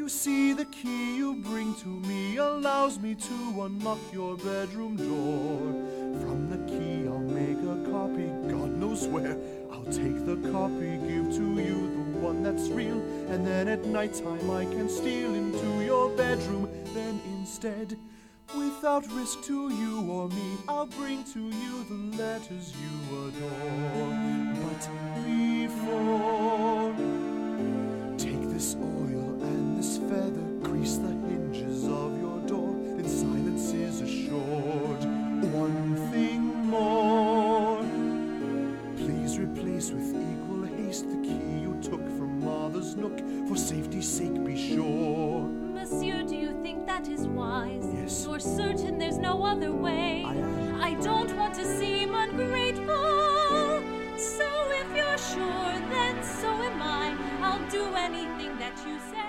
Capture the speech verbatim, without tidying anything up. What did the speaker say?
You see, the key you bring to me allows me to unlock your bedroom door. From the key I'll make a copy, God knows where. I'll take the copy, give to you the one that's real, and then at nighttime I can steal into your bedroom. Then instead, without risk to you or me, I'll bring to you the letters you adore. But before, take this oil and this feather, grease the hinges of your door, then silence is assured. One thing more, please replace with equal haste the key you took from Mother's nook. For safety's sake, be sure. Monsieur, do you think that is wise? Yes. You're certain there's no other way? I am. I don't want to seem ungrateful. So if you're sure, then so am I. I'll do anything that you say.